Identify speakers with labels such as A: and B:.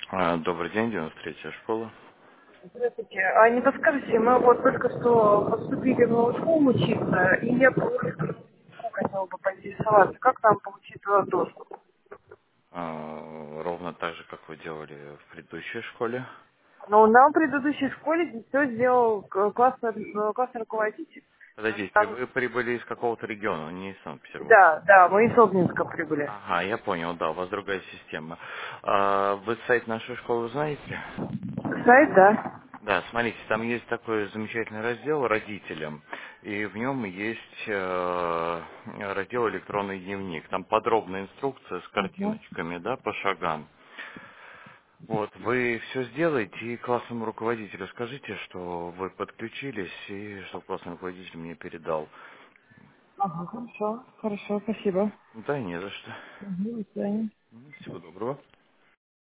A: Добрый день, 93-я школа.
B: Здравствуйте. А не подскажете, мы вот только что поступили в новую школу учиться, и я хотела бы поинтересоваться, как там получить туда доступ?
A: Ровно так же, как вы делали в предыдущей школе.
B: Но нам в предыдущей школе все сделал классный руководитель.
A: Подождите,
B: Там-
A: вы прибыли из какого-то региона, не из Санкт-Петербурга.
B: да, да, мы из Собнинска прибыли.
A: Ага, я понял, да, у вас другая система. Вы сайт нашей школы знаете?
B: Сайт, да.
A: Да, смотрите, там есть такой замечательный раздел «Родителям», и в нем есть раздел «Электронный дневник». Там подробная инструкция с
B: Угу.
A: картиночками, да, по шагам. Вот, вы все сделаете и классному руководителю скажите, что вы подключились и что классный руководитель мне передал.
B: Ага, хорошо, хорошо, спасибо.
A: Да, не за что.
B: Угу, до свидания.
A: Всего доброго.